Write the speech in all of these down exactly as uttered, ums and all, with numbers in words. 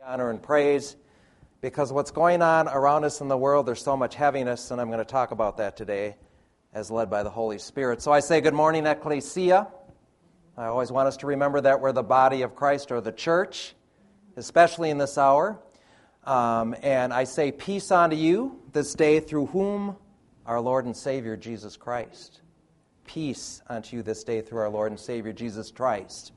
honor and praise, because what's going on around us in the world, there's so much heaviness, and I'm going to talk about that today as led by the Holy Spirit. So I say good morning, Ecclesia. I always want us to remember that we're the body of Christ, or the church, especially in this hour. Um, and I say peace unto you this day through whom our Lord and Savior Jesus Christ. Peace unto you this day through our Lord and Savior Jesus Christ.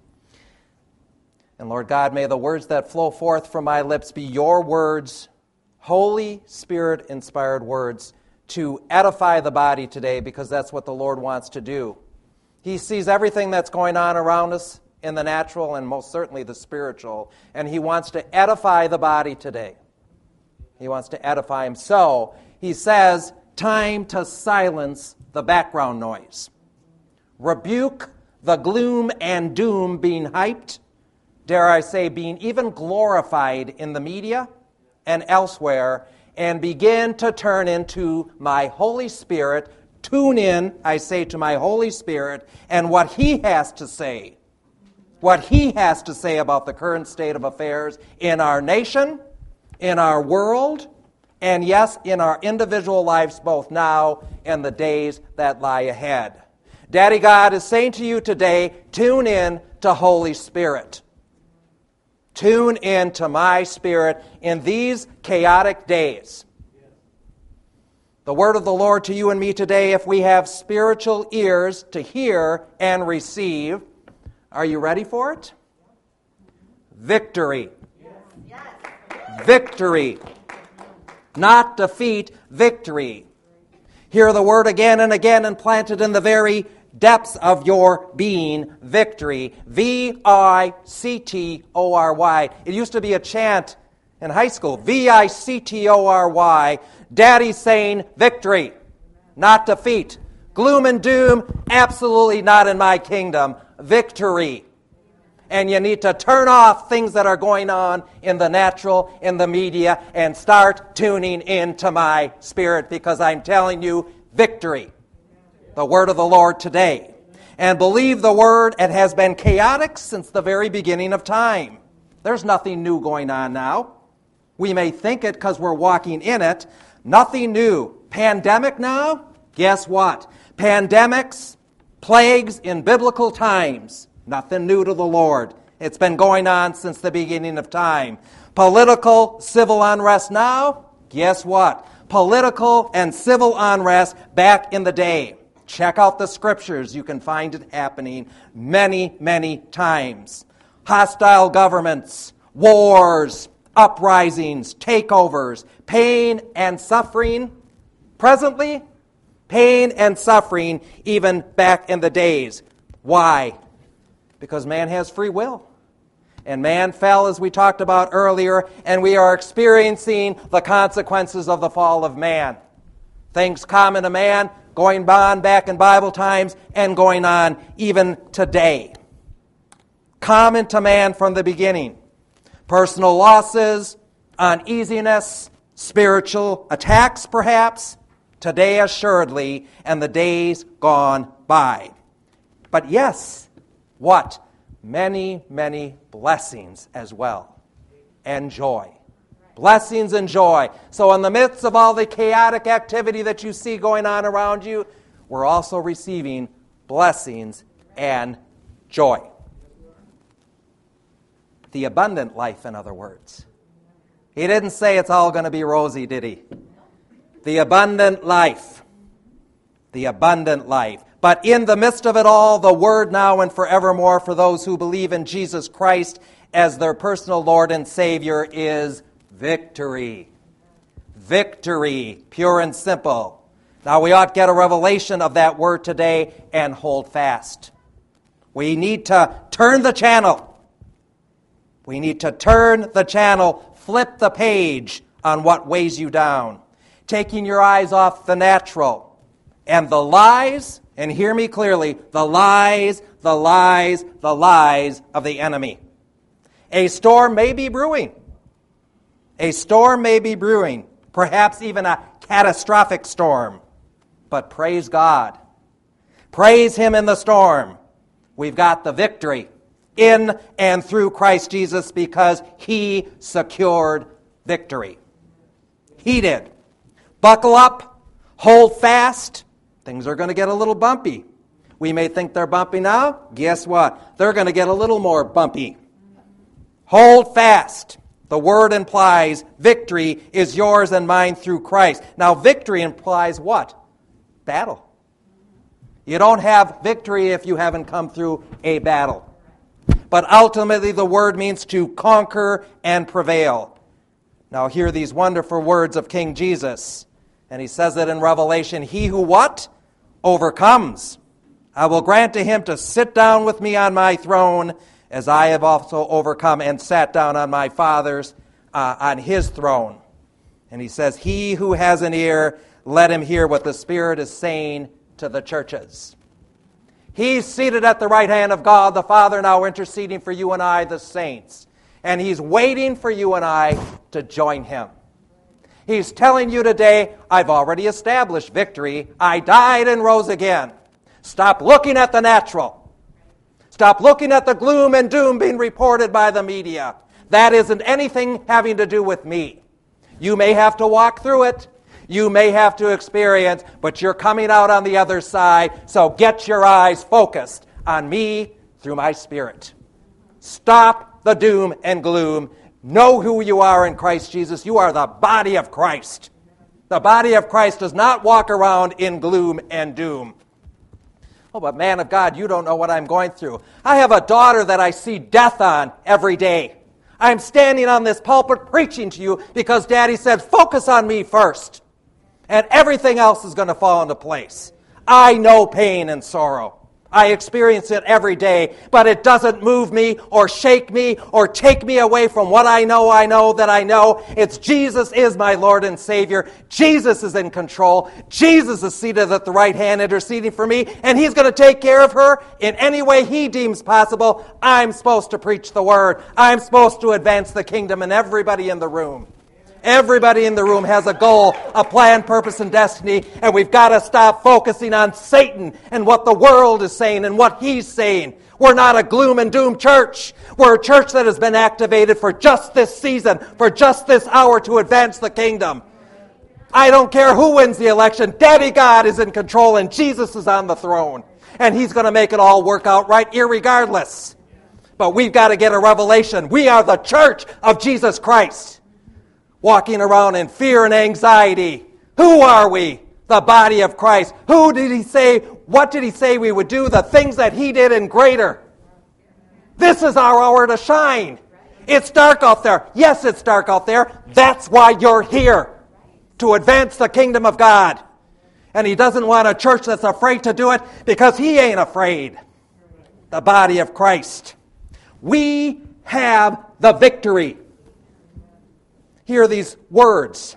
And Lord God, may the words that flow forth from my lips be your words, Holy Spirit-inspired words, to edify the body today, because that's what the Lord wants to do. He sees everything that's going on around us in the natural and most certainly the spiritual, and He wants to edify the body today. He wants to edify Him. So, He says, time to silence the background noise. Rebuke the gloom and doom being hyped, dare I say, being even glorified in the media and elsewhere, and begin to turn into my Holy Spirit. Tune in, I say, to my Holy Spirit and what He has to say. What He has to say about the current state of affairs in our nation, in our world, and yes, in our individual lives, both now and the days that lie ahead. Daddy God is saying to you today, tune in to Holy Spirit. Tune in to my Spirit in these chaotic days. The word of the Lord to you and me today, if we have spiritual ears to hear and receive, are you ready for it? Victory. Victory. Not defeat, victory. Hear the word again and again and plant it in the very depths of your being, victory. V I C T O R Y. It used to be a chant in high school. V I C T O R Y. Daddy's saying victory, not defeat. Gloom and doom, absolutely not in my kingdom. Victory. And you need to turn off things that are going on in the natural, in the media, and start tuning into my spirit, because I'm telling you, victory. The word of the Lord today. And believe the word, it has been chaotic since the very beginning of time. There's nothing new going on now. We may think it because we're walking in it. Nothing new. Pandemic now? Guess what? Pandemics, plagues in biblical times. Nothing new to the Lord. It's been going on since the beginning of time. Political, civil unrest now? Guess what? Political and civil unrest back in the day. Check out the scriptures. You can find it happening many, many times. Hostile governments, wars, uprisings, takeovers, pain and suffering. Presently, pain and suffering even back in the days. Why? Because man has free will. And man fell, as we talked about earlier, and we are experiencing the consequences of the fall of man. Things common to man, going on back in Bible times, and going on even today. Common to man from the beginning. Personal losses, uneasiness, spiritual attacks perhaps, today assuredly, and the days gone by. But yes, what? Many, many blessings as well, and joy. Blessings and joy. So in the midst of all the chaotic activity that you see going on around you, we're also receiving blessings and joy. The abundant life, in other words. He didn't say it's all going to be rosy, did he? The abundant life. The abundant life. But in the midst of it all, the word now and forevermore for those who believe in Jesus Christ as their personal Lord and Savior is victory. Victory, pure and simple. Now we ought to get a revelation of that word today and hold fast. We need to turn the channel. We need to turn the channel, flip the page on what weighs you down, taking your eyes off the natural and the lies. And hear me clearly, the lies, the lies, the lies of the enemy. A storm may be brewing. A storm may be brewing, perhaps even a catastrophic storm. But praise God. Praise Him in the storm. We've got the victory. in and through Christ Jesus because he secured victory. He did. Buckle up, hold fast. Things are going to get a little bumpy. We may think they're bumpy now. Guess what? They're going to get a little more bumpy. Hold fast. The word implies victory is yours and mine through Christ. Now, victory implies what? Battle. You don't have victory if you haven't come through a battle. But ultimately, the word means to conquer and prevail. Now, hear these wonderful words of King Jesus. And he says it in Revelation, he who what? Overcomes. I will grant to him to sit down with me on my throne, as I have also overcome and sat down on my Father's, uh, on his throne. And he says, he who has an ear, let him hear what the Spirit is saying to the churches. He's seated at the right hand of God, the Father, now interceding for you and I, the saints. And he's waiting for you and I to join him. He's telling you today, I've already established victory. I died and rose again. Stop looking at the natural. Stop looking at the gloom and doom being reported by the media. That isn't anything having to do with me. You may have to walk through it. You may have to experience, but you're coming out on the other side, so get your eyes focused on me through my Spirit. Stop the doom and gloom. Know who you are in Christ Jesus. You are the body of Christ. The body of Christ does not walk around in gloom and doom. Oh, but man of God, you don't know what I'm going through. I have a daughter that I see death on every day. I'm standing on this pulpit preaching to you because Daddy said, focus on me first. And everything else is going to fall into place. I know pain and sorrow. I experience it every day, but it doesn't move me or shake me or take me away from what I know I know that I know. It's Jesus is my Lord and Savior. Jesus is in control. Jesus is seated at the right hand interceding for me, and he's going to take care of her in any way he deems possible. I'm supposed to preach the word. I'm supposed to advance the kingdom, and everybody in the room. Everybody in the room has a goal, a plan, purpose, and destiny, and we've got to stop focusing on Satan and what the world is saying and what he's saying. We're not a gloom and doom church. We're a church that has been activated for just this season, for just this hour to advance the kingdom. I don't care who wins the election. Daddy God is in control and Jesus is on the throne. And he's going to make it all work out right irregardless. But we've got to get a revelation. We are the church of Jesus Christ. Walking around in fear and anxiety. Who are we? The body of Christ. Who did he say, what did he say we would do? The things that he did and greater. This is our hour to shine. It's dark out there. Yes, it's dark out there. That's why you're here. To advance the kingdom of God. And he doesn't want a church that's afraid to do it because he ain't afraid. The body of Christ. We have the victory. Hear these words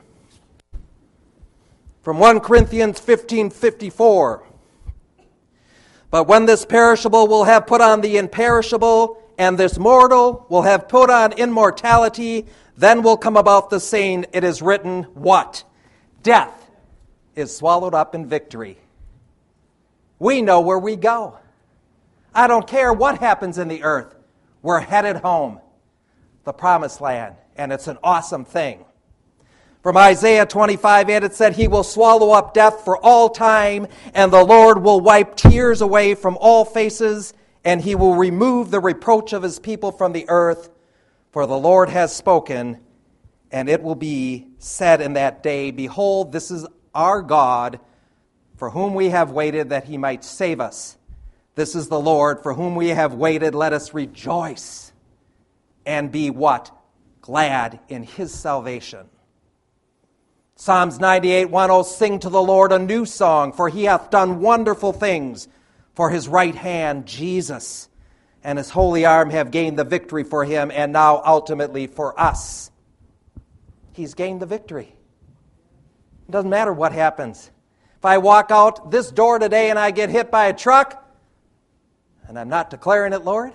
from First Corinthians fifteen fifty-four. But when this perishable will have put on the imperishable, and this mortal will have put on immortality, then will come about the saying, it is written, what? Death is swallowed up in victory. We know where we go. I don't care what happens in the earth. We're headed home, the promised land. And it's an awesome thing. From Isaiah twenty-five eight, it said, he will swallow up death for all time, and the Lord will wipe tears away from all faces, and he will remove the reproach of his people from the earth. For the Lord has spoken, and it will be said in that day, behold, this is our God, for whom we have waited that he might save us. This is the Lord, for whom we have waited. Let us rejoice and be what? Glad in his salvation. Psalms ninety-eight one, oh, sing to the Lord a new song, for he hath done wonderful things. For his right hand, Jesus, and his holy arm have gained the victory for him, and now ultimately for us. He's gained the victory. It doesn't matter what happens. If I walk out this door today and I get hit by a truck, and I'm not declaring it, Lord,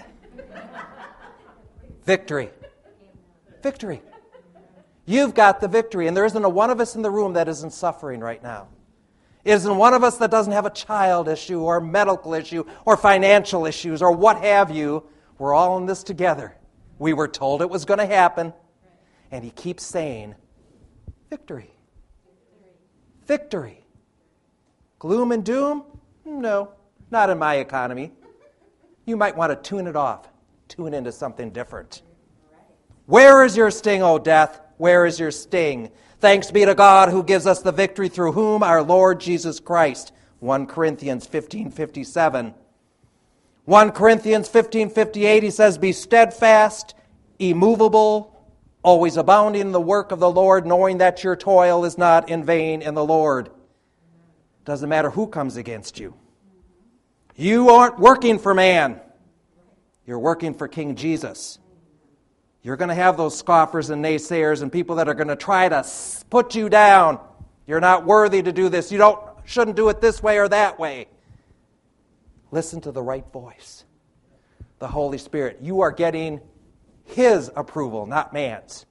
victory. Victory. You've got the victory, and there isn't a one of us in the room that isn't suffering right now. It isn't one of us that doesn't have a child issue or medical issue or financial issues or what have you. We're all in this together. We were told it was going to happen. And he keeps saying, victory. Victory. Gloom and doom? No, not in my economy. You might want to tune it off. Tune into something different. Where is your sting, O death? Where is your sting? Thanks be to God who gives us the victory through whom? Our Lord Jesus Christ. First Corinthians fifteen fifty-seven. First Corinthians fifteen fifty-eight, he says, be steadfast, immovable, always abounding in the work of the Lord, knowing that your toil is not in vain in the Lord. Doesn't matter who comes against you. You aren't working for man. You're working for King Jesus. You're going to have those scoffers and naysayers and people that are going to try to put you down. You're not worthy to do this. You don't shouldn't do it this way or that way. Listen to the right voice. The Holy Spirit. You are getting His approval, not man's.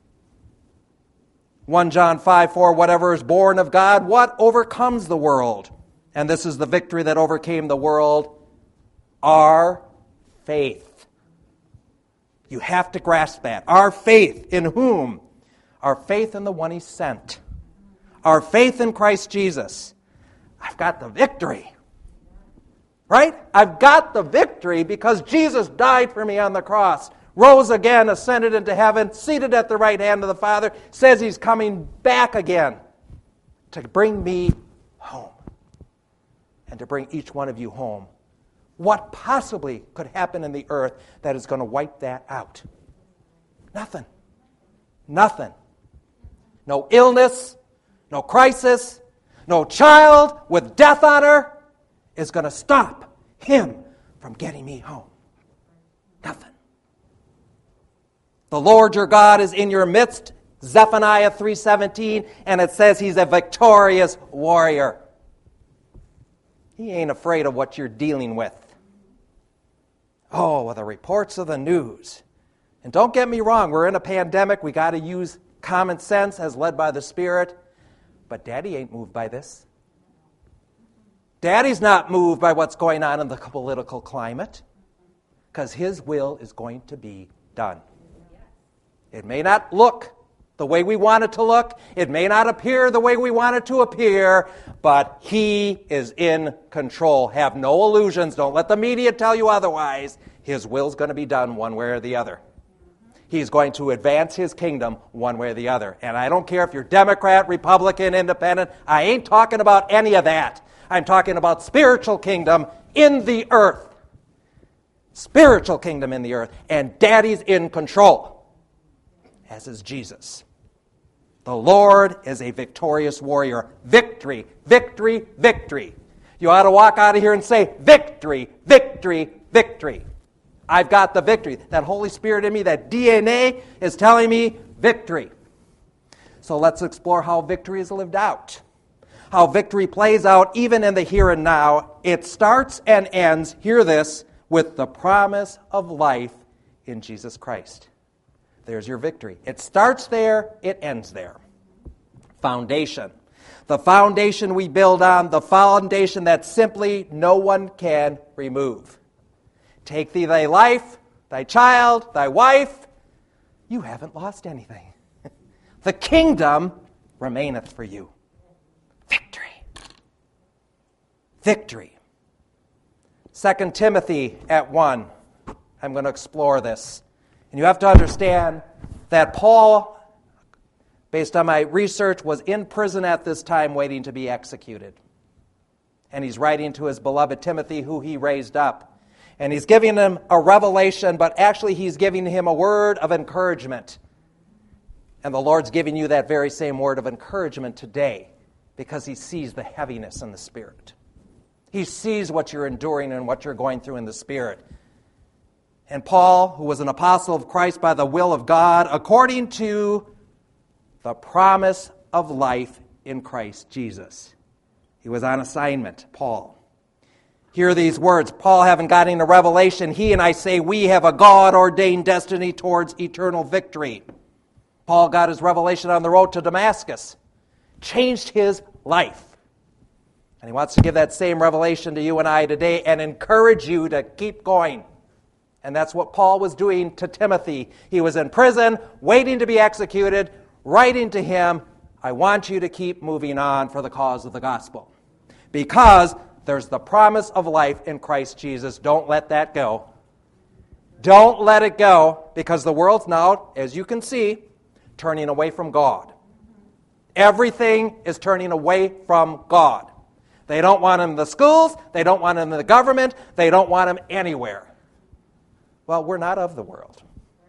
First John five four, whatever is born of God, what overcomes the world? And this is the victory that overcame the world, our faith. You have to grasp that. Our faith in whom? Our faith in the one He sent. Our faith in Christ Jesus. I've got the victory. Right? I've got the victory because Jesus died for me on the cross, rose again, ascended into heaven, seated at the right hand of the Father, says He's coming back again to bring me home and to bring each one of you home. What possibly could happen in the earth that is going to wipe that out? Nothing. Nothing. No illness, no crisis, no child with death on her is going to stop Him from getting me home. Nothing. The Lord your God is in your midst, Zephaniah three seventeen, and it says He's a victorious warrior. He ain't afraid of what you're dealing with. Oh, well, the reports of the news. And don't get me wrong, we're in a pandemic. We got to use common sense as led by the Spirit. But Daddy ain't moved by this. Daddy's not moved by what's going on in the political climate because His will is going to be done. It may not look the way we want it to look. It may not appear the way we want it to appear, but He is in control. Have no illusions. Don't let the media tell you otherwise. His will's going to be done one way or the other. He's going to advance His kingdom one way or the other. And I don't care if you're Democrat, Republican, Independent. I ain't talking about any of that. I'm talking about spiritual kingdom in the earth. Spiritual kingdom in the earth. And Daddy's in control, as is Jesus. The Lord is a victorious warrior. Victory, victory, victory. You ought to walk out of here and say, victory, victory, victory. I've got the victory. That Holy Spirit in me, that D N A is telling me victory. So let's explore how victory is lived out. How victory plays out even in the here and now. It starts and ends, hear this, with the promise of life in Jesus Christ. There's your victory. It starts there, it ends there. Foundation. The foundation we build on, the foundation that simply no one can remove. Take thee thy life, thy child, thy wife. You haven't lost anything. The kingdom remaineth for you. Victory. Victory. Second Timothy at one. I'm going to explore this. And you have to understand that Paul, based on my research, was in prison at this time waiting to be executed. And he's writing to his beloved Timothy, who he raised up. And he's giving him a revelation, but actually he's giving him a word of encouragement. And the Lord's giving you that very same word of encouragement today because He sees the heaviness in the Spirit. He sees what you're enduring and what you're going through in the Spirit. And Paul, who was an apostle of Christ by the will of God, according to the promise of life in Christ Jesus. He was on assignment, Paul. Hear these words. Paul, having gotten a revelation, he and I say we have a God-ordained destiny towards eternal victory. Paul got his revelation on the road to Damascus. Changed his life. And he wants to give that same revelation to you and I today and encourage you to keep going And that's what Paul was doing to Timothy. He was in prison, waiting to be executed, writing to him, I want you to keep moving on for the cause of the gospel. Because there's the promise of life in Christ Jesus. Don't let that go. Don't let it go, because the world's now, as you can see, turning away from God. Everything is turning away from God. They don't want him in the schools. They don't want him in the government. They don't want him anywhere. Well, we're not of the world.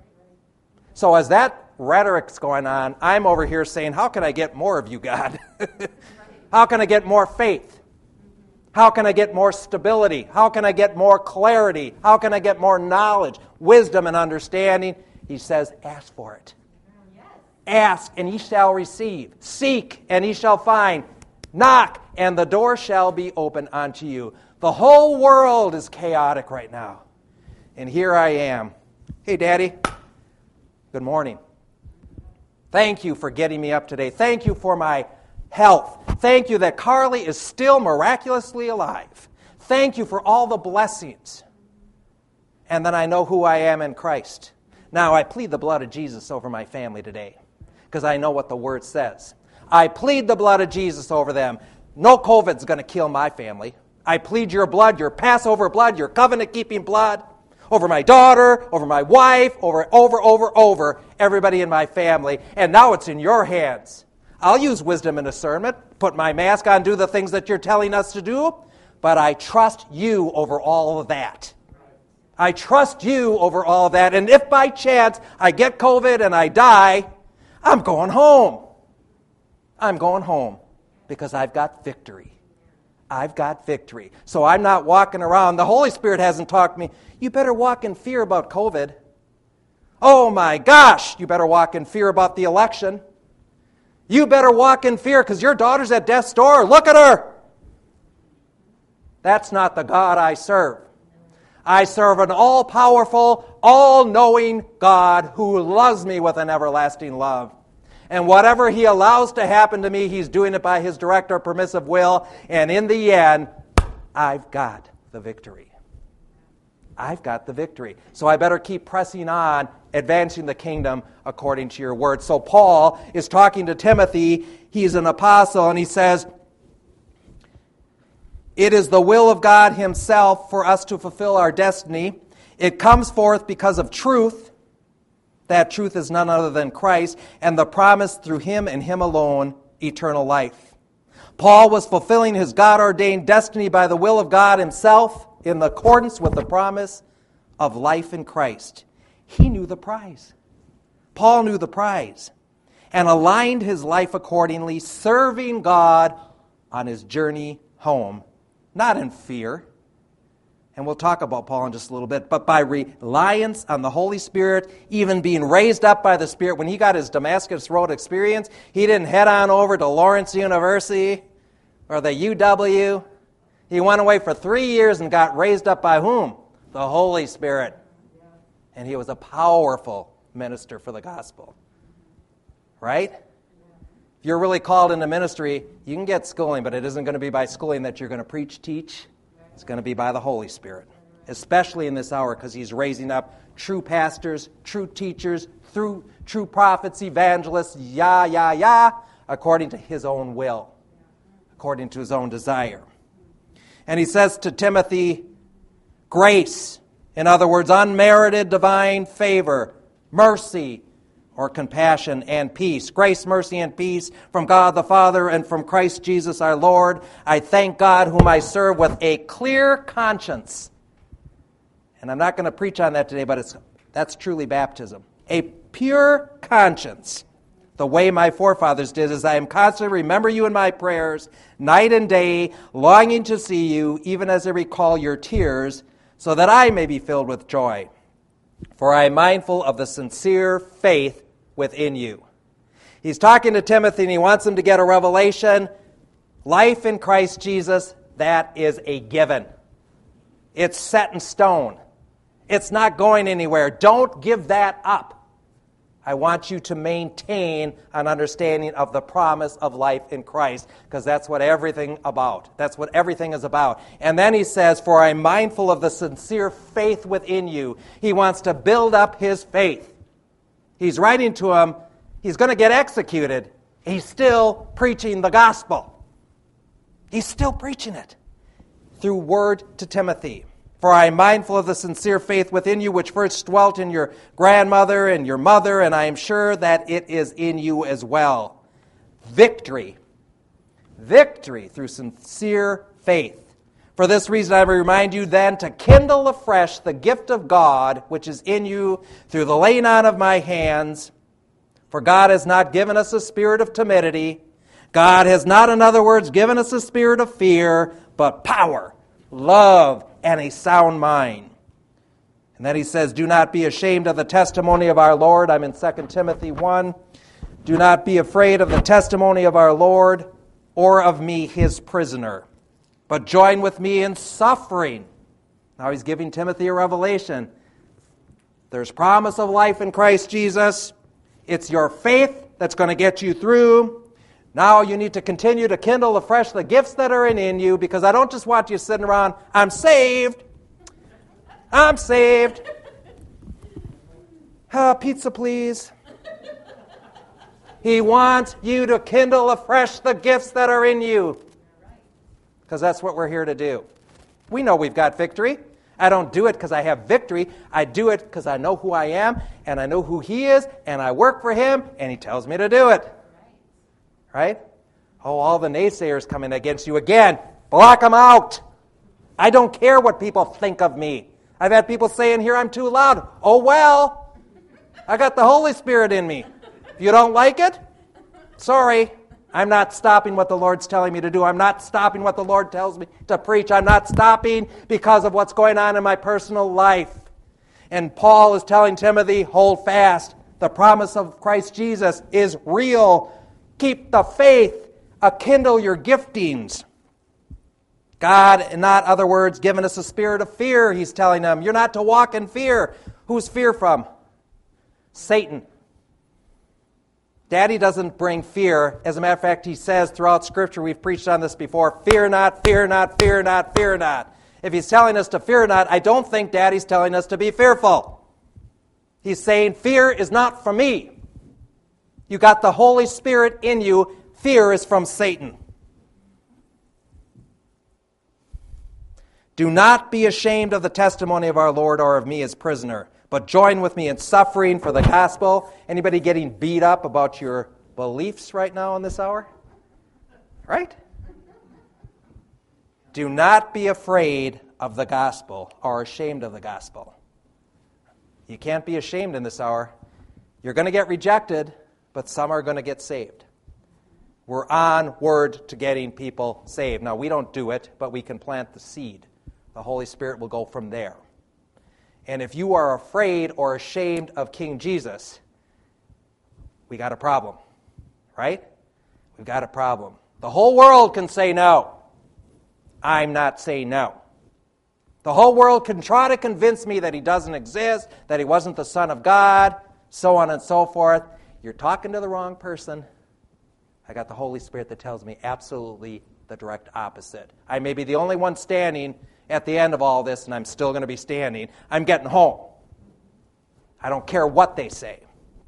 So as that rhetoric's going on, I'm over here saying, how can I get more of you, God? How can I get more faith? How can I get more stability? How can I get more clarity? How can I get more knowledge, wisdom, and understanding? He says, ask for it. Ask, and ye shall receive. Seek, and ye shall find. Knock, and the door shall be open unto you. The whole world is chaotic right now. And here I am. Hey, Daddy. Good morning. Thank you for getting me up today. Thank you for my health. Thank you that Carly is still miraculously alive. Thank you for all the blessings. And then I know who I am in Christ. Now I plead the blood of Jesus over my family today, because I know what the Word says. I plead the blood of Jesus over them. No COVID's going to kill my family. I plead your blood, your Passover blood, your covenant-keeping blood, over my daughter, over my wife, over, over, over, over, everybody in my family. And now it's in your hands. I'll use wisdom and discernment, put my mask on, do the things that you're telling us to do, but I trust you over all of that. I trust you over all of that. And if by chance I get COVID and I die, I'm going home. I'm going home because I've got victory. I've got victory. So I'm not walking around. The Holy Spirit hasn't talked to me. You better walk in fear about COVID. Oh my gosh, you better walk in fear about the election. You better walk in fear because your daughter's at death's door. Look at her. That's not the God I serve. I serve an all-powerful, all-knowing God who loves me with an everlasting love. And whatever He allows to happen to me, He's doing it by His direct or permissive will. And in the end, I've got the victory. I've got the victory. So I better keep pressing on, advancing the kingdom according to your word. So Paul is talking to Timothy. He's an apostle, and he says, it is the will of God Himself for us to fulfill our destiny. It comes forth because of truth. That truth is none other than Christ, and the promise through Him and Him alone, eternal life. Paul was fulfilling his God-ordained destiny by the will of God Himself in accordance with the promise of life in Christ. He knew the prize. Paul knew the prize and aligned his life accordingly, serving God on his journey home, not in fear. And we'll talk about Paul in just a little bit, but by reliance on the Holy Spirit, even being raised up by the Spirit. When he got his Damascus Road experience, he didn't head on over to Lawrence University or the U W. He went away for three years and got raised up by whom? The Holy Spirit. And he was a powerful minister for the gospel. Right? If you're really called into ministry, you can get schooling, but it isn't going to be by schooling that you're going to preach, teach. It's going to be by the Holy Spirit, especially in this hour, because He's raising up true pastors, true teachers, through true prophets, evangelists, yah, yah, yah, according to His own will, according to His own desire. And he says to Timothy, grace, in other words, unmerited divine favor, mercy, or compassion, and peace. Grace, mercy, and peace from God the Father and from Christ Jesus our Lord. I thank God whom I serve with a clear conscience. And I'm not going to preach on that today, but it's that's truly baptism. A pure conscience. The way my forefathers did is I am constantly remember you in my prayers, night and day, longing to see you, even as I recall your tears, so that I may be filled with joy. For I am mindful of the sincere faith within you. He's talking to Timothy, and he wants him to get a revelation. Life in Christ Jesus, that is a given. It's set in stone. It's not going anywhere. Don't give that up. I want you to maintain an understanding of the promise of life in Christ, because that's what everything about. That's what everything is about. And then he says, for I'm mindful of the sincere faith within you. He wants to build up his faith. He's writing to him. He's going to get executed. He's still preaching the gospel. He's still preaching it through word to Timothy. For I am mindful of the sincere faith within you, which first dwelt in your grandmother and your mother, and I am sure that it is in you as well. Victory. Victory through sincere faith. For this reason I remind you then to kindle afresh the gift of God, which is in you through the laying on of my hands. For God has not given us a spirit of timidity. God has not, in other words, given us a spirit of fear, but power, love, and a sound mind. And then he says, do not be ashamed of the testimony of our Lord. I'm in Second Timothy one. Do not be afraid of the testimony of our Lord or of me, his prisoner, but join with me in suffering. Now he's giving Timothy a revelation. There's promise of life in Christ Jesus. It's your faith that's going to get you through. Now you need to continue to kindle afresh the gifts that are in you, because I don't just want you sitting around, I'm saved. I'm saved. Uh, pizza, please. He wants you to kindle afresh the gifts that are in you, because that's what we're here to do. We know we've got victory. I don't do it because I have victory. I do it because I know who I am, and I know who he is, and I work for him, and he tells me to do it. Right? Oh, all the naysayers coming against you again. Block them out. I don't care what people think of me. I've had people saying here I'm too loud. Oh, well, I got the Holy Spirit in me. If you don't like it, sorry. I'm not stopping what the Lord's telling me to do. I'm not stopping what the Lord tells me to preach. I'm not stopping because of what's going on in my personal life. And Paul is telling Timothy, hold fast. The promise of Christ Jesus is real. Keep the faith. Kindle your giftings. God, in not other words, given us a spirit of fear, he's telling them. You're not to walk in fear. Who's fear from? Satan. Daddy doesn't bring fear. As a matter of fact, he says throughout Scripture, we've preached on this before, fear not, fear not, fear not, fear not. If he's telling us to fear not, I don't think Daddy's telling us to be fearful. He's saying fear is not from me. You got the Holy Spirit in you. Fear is from Satan. Do not be ashamed of the testimony of our Lord or of me as prisoner, but join with me in suffering for the gospel. Anybody getting beat up about your beliefs right now in this hour? Right? Do not be afraid of the gospel or ashamed of the gospel. You can't be ashamed in this hour. You're going to get rejected, but some are going to get saved. We're onward to getting people saved. Now, we don't do it, but we can plant the seed. The Holy Spirit will go from there. And if you are afraid or ashamed of King Jesus, we got a problem, right? We've got a problem. The whole world can say no. I'm not saying no. The whole world can try to convince me that he doesn't exist, that he wasn't the Son of God, so on and so forth. You're talking to the wrong person. I got the Holy Spirit that tells me absolutely the direct opposite. I may be the only one standing at the end of all this, and I'm still going to be standing. I'm getting home. I don't care what they say.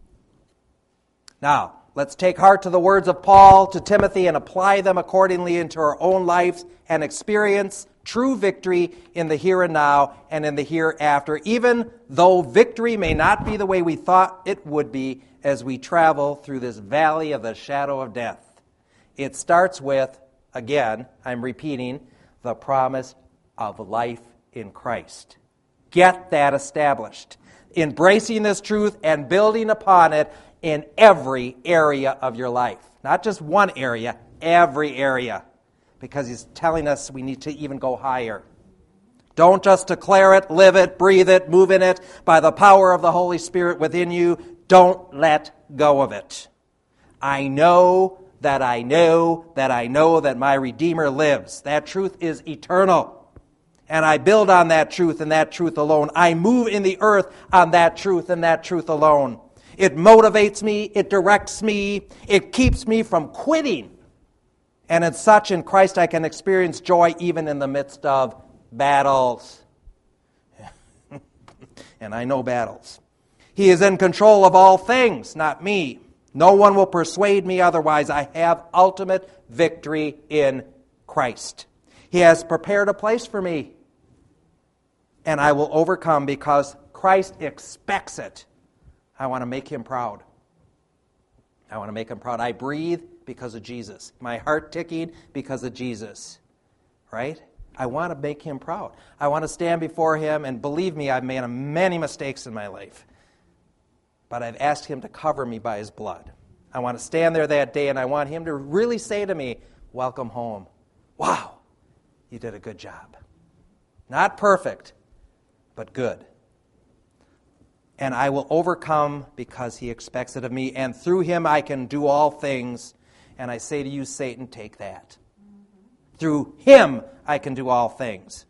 Now, let's take heart to the words of Paul to Timothy and apply them accordingly into our own lives and experience true victory in the here and now and in the hereafter, even though victory may not be the way we thought it would be as we travel through this valley of the shadow of death. It starts with, again, I'm repeating, the promise of life in Christ. Get that established. Embracing this truth and building upon it in every area of your life. Not just one area, every area. Because he's telling us we need to even go higher. Don't just declare it, live it, breathe it, move in it. By the power of the Holy Spirit within you, don't let go of it. I know that I know that I know that my Redeemer lives. That truth is eternal. And I build on that truth and that truth alone. I move in the earth on that truth and that truth alone. It motivates me. It directs me. It keeps me from quitting. And as such, in Christ, I can experience joy even in the midst of battles. And I know battles. He is in control of all things, not me. No one will persuade me otherwise. I have ultimate victory in Christ. He has prepared a place for me. And I will overcome because Christ expects it. I want to make him proud. I want to make him proud. I breathe because of Jesus. My heart ticking because of Jesus. Right? I want to make him proud. I want to stand before him, and believe me, I've made many mistakes in my life. But I've asked him to cover me by his blood. I want to stand there that day, and I want him to really say to me, welcome home. Wow, you did a good job. Not perfect, but good. And I will overcome because he expects it of me, and through him I can do all things. And I say to you, Satan, take that. Through him I can do all things.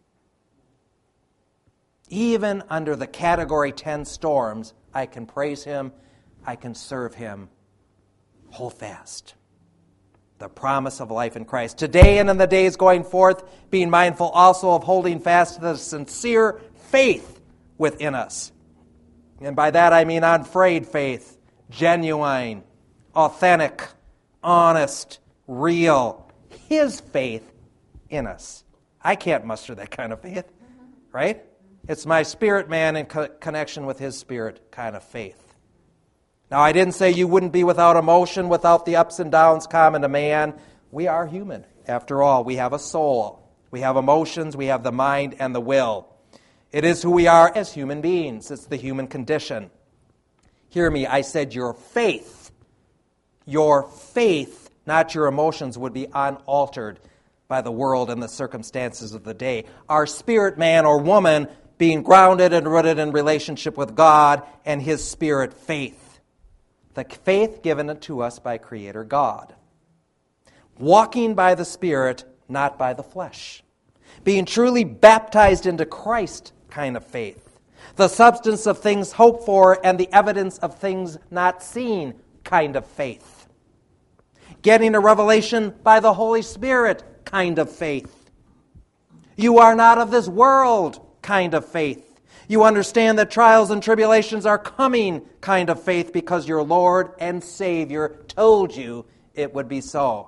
Even under the Category ten storms, I can praise him, I can serve him. Hold fast. The promise of life in Christ. Today and in the days going forth, being mindful also of holding fast to the sincere faith within us. And by that I mean unfrayed faith, genuine, authentic, honest, real. His faith in us. I can't muster that kind of faith, right? It's my spirit man in co- connection with his spirit kind of faith. Now, I didn't say you wouldn't be without emotion, without the ups and downs common to man. We are human. After all, we have a soul. We have emotions, we have the mind and the will. It is who we are as human beings. It's the human condition. Hear me, I said your faith, your faith, not your emotions, would be unaltered by the world and the circumstances of the day. Our spirit man or woman being grounded and rooted in relationship with God and his spirit faith. The faith given to us by Creator God. Walking by the Spirit, not by the flesh. Being truly baptized into Christ kind of faith. The substance of things hoped for and the evidence of things not seen kind of faith. Getting a revelation by the Holy Spirit kind of faith. You are not of this world kind of faith. You understand that trials and tribulations are coming kind of faith because your Lord and Savior told you it would be so.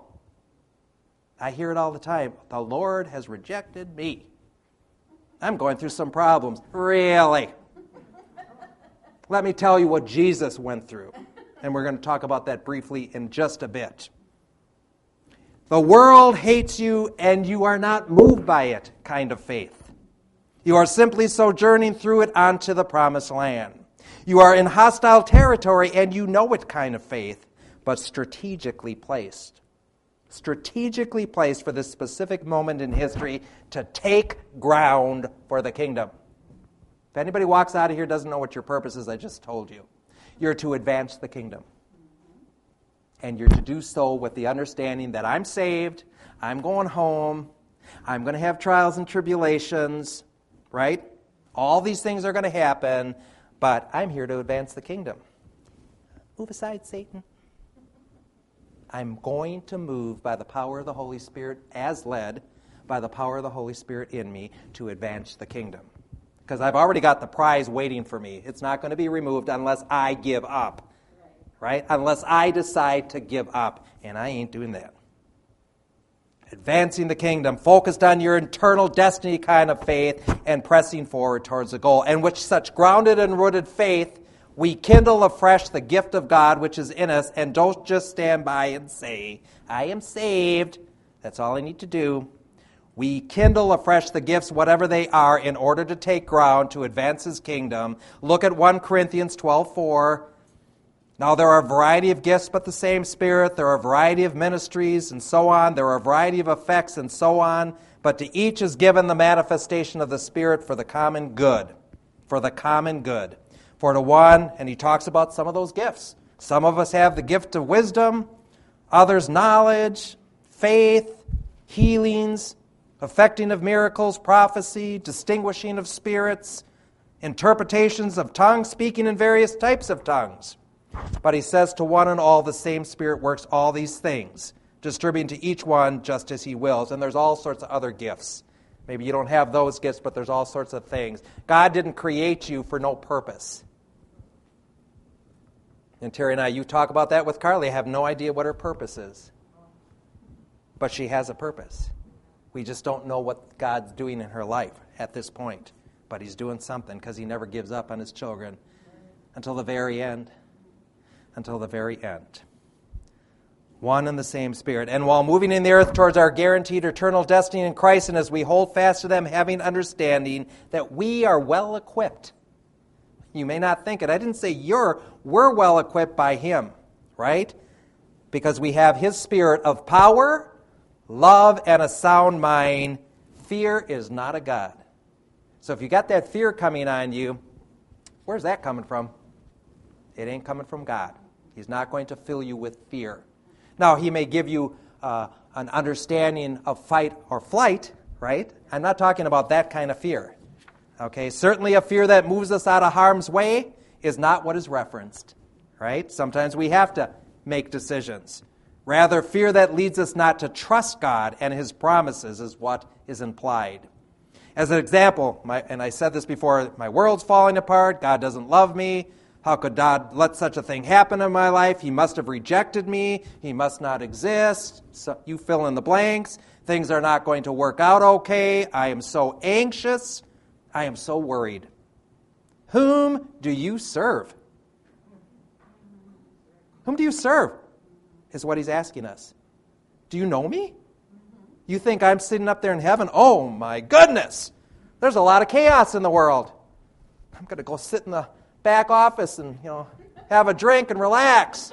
I hear it all the time. The Lord has rejected me. I'm going through some problems. Really? Let me tell you what Jesus went through. And we're going to talk about that briefly in just a bit. The world hates you and you are not moved by it kind of faith. You are simply sojourning through it onto the promised land. You are in hostile territory and you know it kind of faith, but strategically placed. Strategically placed for this specific moment in history to take ground for the kingdom. If anybody walks out of here doesn't know what your purpose is, I just told you. You're to advance the kingdom. And you're to do so with the understanding that I'm saved, I'm going home, I'm going to have trials and tribulations, right? All these things are going to happen, but I'm here to advance the kingdom. Move aside, Satan. I'm going to move by the power of the Holy Spirit as led by the power of the Holy Spirit in me to advance the kingdom. Because I've already got the prize waiting for me. It's not going to be removed unless I give up. Right? Unless I decide to give up. And I ain't doing that. Advancing the kingdom, focused on your internal destiny kind of faith, and pressing forward towards the goal. And with such grounded and rooted faith, we kindle afresh the gift of God which is in us, and don't just stand by and say, I am saved. That's all I need to do. We kindle afresh the gifts, whatever they are, in order to take ground, to advance his kingdom. Look at First Corinthians twelve four. Now there are a variety of gifts, but the same Spirit. There are a variety of ministries, and so on. There are a variety of effects, and so on. But to each is given the manifestation of the Spirit for the common good. For the common good. For to one, and he talks about some of those gifts. Some of us have the gift of wisdom, others knowledge, faith, healings, effecting of miracles, prophecy, distinguishing of spirits, interpretations of tongues, speaking in various types of tongues. But he says to one and all, the same Spirit works all these things, distributing to each one just as he wills. And there's all sorts of other gifts. Maybe you don't have those gifts, but there's all sorts of things. God didn't create you for no purpose. And Terry and I, you talk about that with Carly. I have no idea what her purpose is. But she has a purpose. We just don't know what God's doing in her life at this point. But he's doing something because he never gives up on his children until the very end. Until the very end. One and the same Spirit. And while moving in the earth towards our guaranteed eternal destiny in Christ, and as we hold fast to them, having understanding that we are well equipped. You may not think it. I didn't say you're. We're well equipped by him, right? Because we have his Spirit of power, love, and a sound mind. Fear is not a god. So if you got that fear coming on you, where's that coming from? It ain't coming from God. He's not going to fill you with fear. Now, he may give you uh, an understanding of fight or flight, right? I'm not talking about that kind of fear. Okay, certainly a fear that moves us out of harm's way is not what is referenced, right? Sometimes we have to make decisions. Rather, fear that leads us not to trust God and his promises is what is implied. As an example, my, and I said this before, my world's falling apart, God doesn't love me. How could God let such a thing happen in my life? He must have rejected me. He must not exist. So you fill in the blanks. Things are not going to work out okay. I am so anxious. I am so worried. Whom do you serve? Whom do you serve? Is what he's asking us. Do you know me? You think I'm sitting up there in heaven? Oh my goodness! There's a lot of chaos in the world. I'm going to go sit in the back office and, you know, have a drink and relax.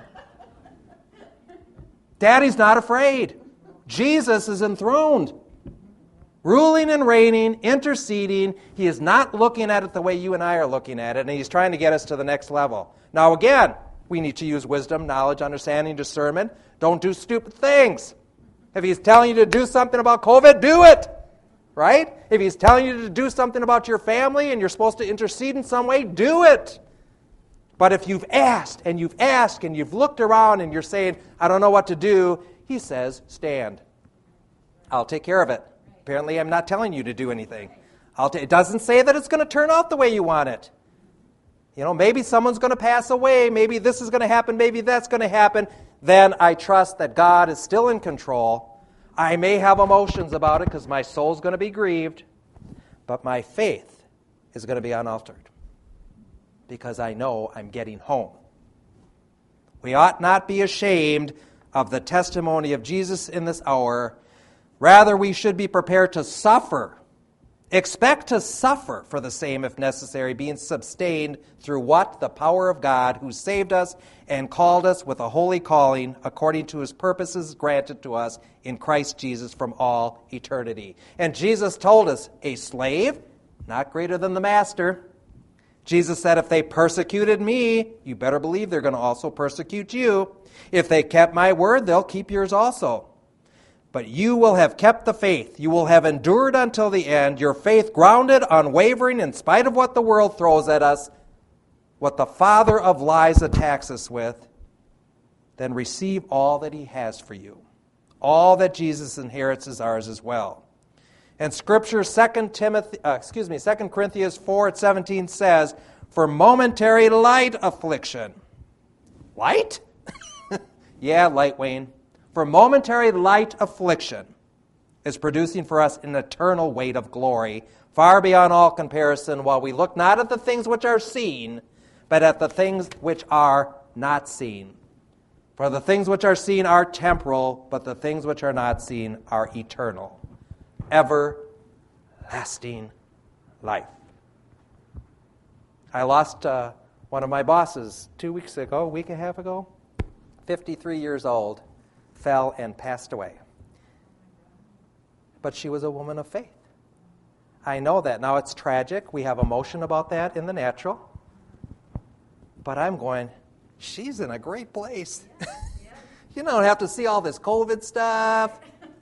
Daddy's not afraid. Jesus is enthroned, ruling and reigning, interceding. He is not looking at it the way you and I are looking at it, and he's trying to get us to the next level. Now, again, we need to use wisdom, knowledge, understanding, discernment. Don't do stupid things. If he's telling you to do something about COVID, do it. Right? If he's telling you to do something about your family and you're supposed to intercede in some way, do it. But if you've asked and you've asked and you've looked around and you're saying, I don't know what to do, he says, stand. I'll take care of it. Apparently, I'm not telling you to do anything. I'll t- it doesn't say that it's going to turn out the way you want it. You know, maybe someone's going to pass away. Maybe this is going to happen. Maybe that's going to happen. Then I trust that God is still in control. I may have emotions about it because my soul's going to be grieved, but my faith is going to be unaltered because I know I'm getting home. We ought not be ashamed of the testimony of Jesus in this hour. Rather, we should be prepared to suffer. Expect to suffer for the same if necessary, being sustained through what? The power of God who saved us and called us with a holy calling according to his purposes granted to us in Christ Jesus from all eternity. And Jesus told us, a slave, not greater than the master. Jesus said, if they persecuted me, you better believe they're going to also persecute you. If they kept my word, they'll keep yours also. But you will have kept the faith. You will have endured until the end, your faith grounded, unwavering, in spite of what the world throws at us, what the father of lies attacks us with. Then receive all that he has for you. All that Jesus inherits is ours as well. And Scripture, Second Timothy, uh, excuse me, Second Corinthians four at seventeen says, for momentary light affliction. Light? Yeah, light, Wayne. For momentary light affliction is producing for us an eternal weight of glory, far beyond all comparison, while we look not at the things which are seen, but at the things which are not seen. For the things which are seen are temporal, but the things which are not seen are eternal. Everlasting life. I lost uh, one of my bosses two weeks ago, a week and a half ago, fifty-three years old. Fell and passed away. But she was a woman of faith. I know that. Now it's tragic. We have emotion about that in the natural. But I'm going, she's in a great place. You don't have to see all this COVID stuff.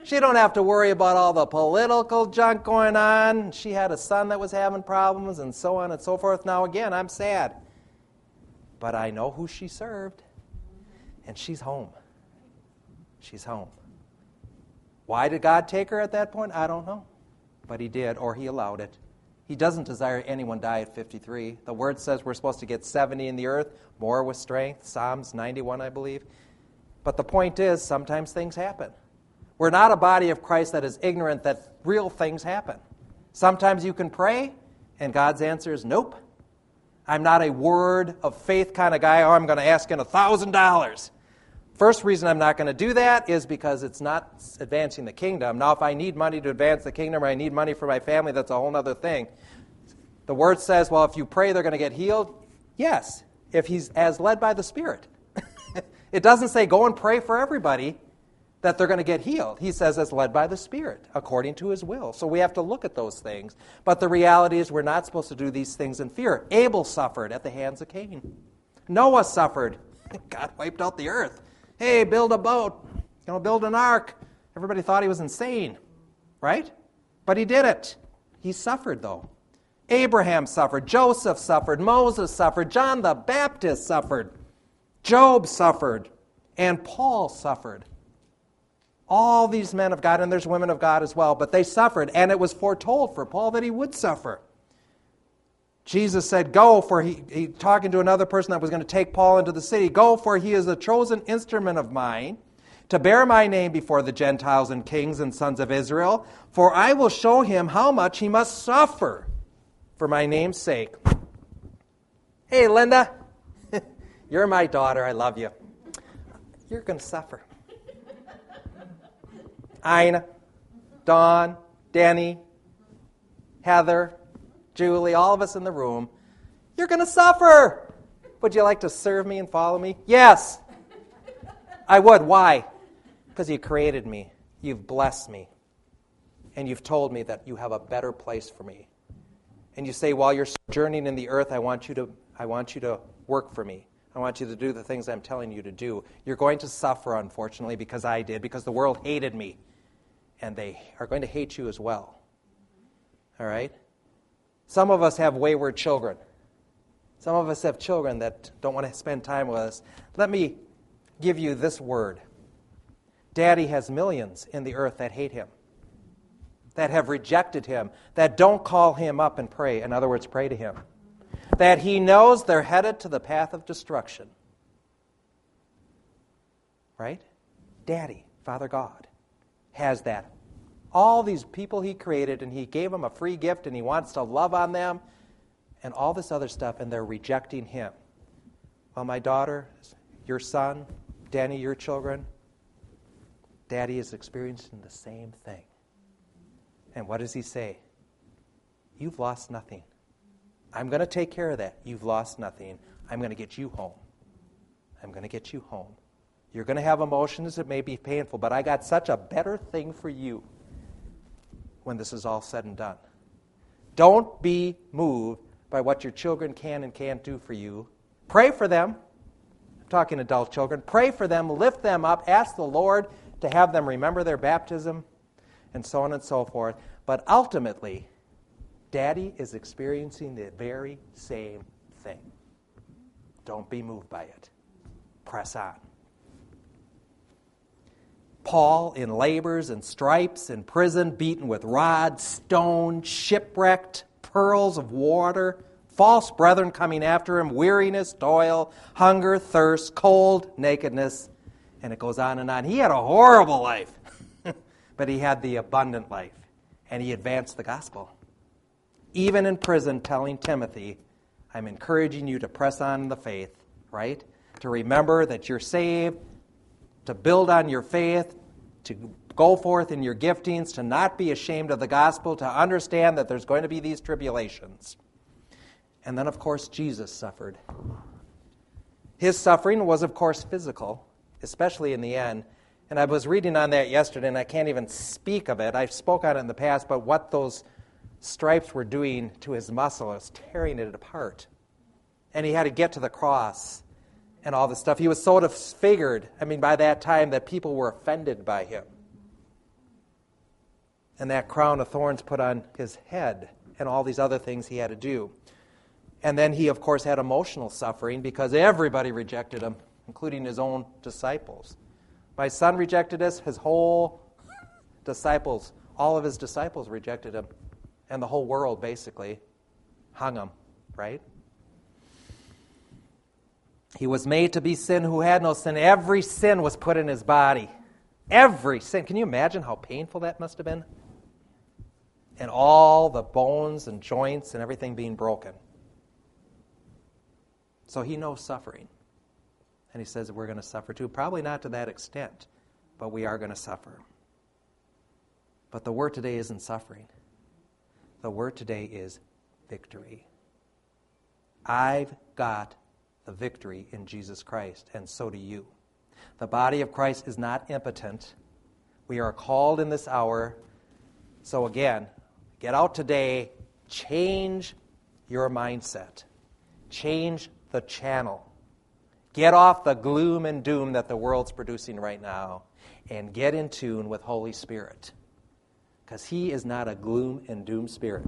She don't have to worry about all the political junk going on. She had a son that was having problems and so on and so forth. Now again, I'm sad. But I know who she served. And she's home. She's home. Why did God take her at that point? I don't know. But he did, or he allowed it. He doesn't desire anyone die at fifty-three. The Word says we're supposed to get seventy in the earth, more with strength. Psalms ninety-one, I believe. But the point is, sometimes things happen. We're not a body of Christ that is ignorant that real things happen. Sometimes you can pray, and God's answer is nope. I'm not a word of faith kind of guy. Oh, I'm going to ask in a thousand dollars. First reason I'm not going to do that is because it's not advancing the kingdom. Now, if I need money to advance the kingdom or I need money for my family, that's a whole other thing. The Word says, well, if you pray, they're going to get healed. Yes, if he's as led by the Spirit. It doesn't say go and pray for everybody that they're going to get healed. He says as led by the Spirit, according to his will. So we have to look at those things. But the reality is we're not supposed to do these things in fear. Abel suffered at the hands of Cain. Noah suffered. God wiped out the earth. Hey, build a boat. You know, build an ark. Everybody thought he was insane, right? But he did it. He suffered, though. Abraham suffered. Joseph suffered. Moses suffered. John the Baptist suffered. Job suffered. And Paul suffered. All these men of God, and there's women of God as well, but they suffered, and it was foretold for Paul that he would suffer. Jesus said, go, for he, he talking to another person that was going to take Paul into the city, go, for he is a chosen instrument of mine to bear my name before the Gentiles and kings and sons of Israel, for I will show him how much he must suffer for my name's sake. Hey, Linda, you're my daughter. I love you. You're going to suffer. Ina, Dawn, Danny, Heather, Julie, all of us in the room, you're going to suffer. Would you like to serve me and follow me? Yes. I would. Why? Because you created me. You've blessed me. And you've told me that you have a better place for me. And you say, while you're journeying in the earth, I want you to, I want you to work for me. I want you to do the things I'm telling you to do. You're going to suffer, unfortunately, because I did, because the world hated me. And they are going to hate you as well. All right? Some of us have wayward children. Some of us have children that don't want to spend time with us. Let me give you this word. Daddy has millions in the earth that hate him, that have rejected him, that don't call him up and pray. In other words, pray to him. That he knows they're headed to the path of destruction. Right? Daddy, Father God, has that. All these people he created, and he gave them a free gift, and he wants to love on them, and all this other stuff, and they're rejecting him. Well, my daughter, your son, Danny, your children, Daddy is experiencing the same thing. And what does he say? You've lost nothing. I'm going to take care of that. You've lost nothing. I'm going to get you home. I'm going to get you home. You're going to have emotions that may be painful, but I got such a better thing for you when this is all said and done. Don't be moved by what your children can and can't do for you. Pray for them. I'm talking adult children. Pray for them. Lift them up. Ask the Lord to have them remember their baptism and so on and so forth. But ultimately, Daddy is experiencing the very same thing. Don't be moved by it. Press on. Paul in labors and stripes, in prison, beaten with rods, stoned, shipwrecked, pearls of water, false brethren coming after him, weariness, toil, hunger, thirst, cold, nakedness, and it goes on and on. He had a horrible life, but he had the abundant life, and he advanced the gospel. Even in prison, telling Timothy, I'm encouraging you to press on in the faith, right? To remember that you're saved, to build on your faith, to go forth in your giftings, to not be ashamed of the gospel, to understand that there's going to be these tribulations. And then, of course, Jesus suffered. His suffering was, of course, physical, especially in the end. And I was reading on that yesterday, and I can't even speak of it. I spoke on it in the past, but what those stripes were doing to his muscle was tearing it apart. And he had to get to the cross and all this stuff. He was so disfigured, I mean, by that time, that people were offended by him. and that crown of thorns put on his head, and all these other things he had to do. And then he, of course, had emotional suffering because everybody rejected him, including his own disciples. My son rejected us, his whole disciples, all of his disciples rejected him, and the whole world basically hung him, right? He was made to be sin who had no sin. Every sin was put in his body. Every sin. Can you imagine how painful that must have been? And all the bones and joints and everything being broken. So he knows suffering. And he says that we're going to suffer too. Probably not to that extent, but we are going to suffer. But the word today isn't suffering. The word today is victory. I've got the victory in Jesus Christ, and so do you. The body of Christ is not impotent. We are called in this hour. So again, get out today, change your mindset. Change the channel. Get off the gloom and doom that the world's producing right now and get in tune with Holy Spirit. Because He is not a gloom and doom spirit.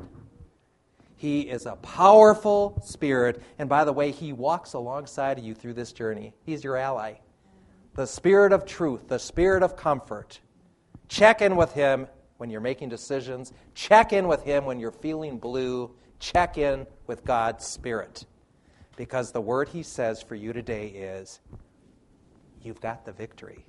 He is a powerful spirit. And by the way, He walks alongside of you through this journey. He's your ally. The Spirit of truth, the Spirit of comfort. Check in with Him when you're making decisions. Check in with Him when you're feeling blue. Check in with God's Spirit. Because the word He says for you today is, you've got the victory.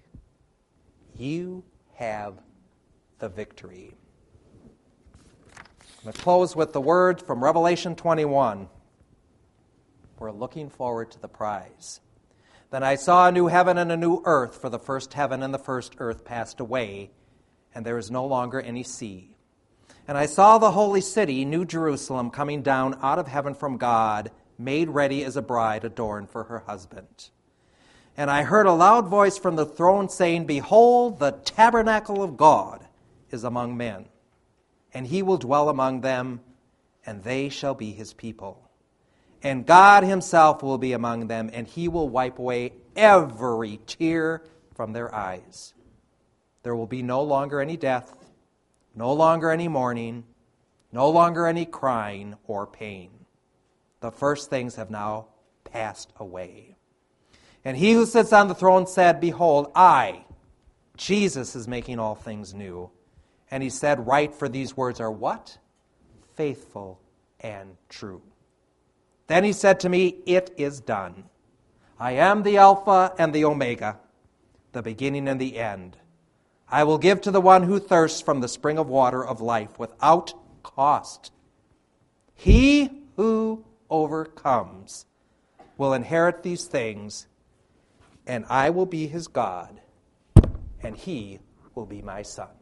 You have the victory. I'm going to close with the word from Revelation twenty-one. We're looking forward to the prize. Then I saw a new heaven and a new earth, for the first heaven and the first earth passed away, and there is no longer any sea. And I saw the holy city, New Jerusalem, coming down out of heaven from God, made ready as a bride adorned for her husband. And I heard a loud voice from the throne saying, Behold, the tabernacle of God is among men, and He will dwell among them, and they shall be His people. And God Himself will be among them, and He will wipe away every tear from their eyes. There will be no longer any death, no longer any mourning, no longer any crying or pain. The first things have now passed away. And He who sits on the throne said, Behold, I, Jesus, is making all things new. And He said, Write, for these words are what? Faithful and true. Then He said to me, It is done. I am the Alpha and the Omega, the beginning and the end. I will give to the one who thirsts from the spring of water of life without cost. He who overcomes will inherit these things, and I will be his God, and he will be my son.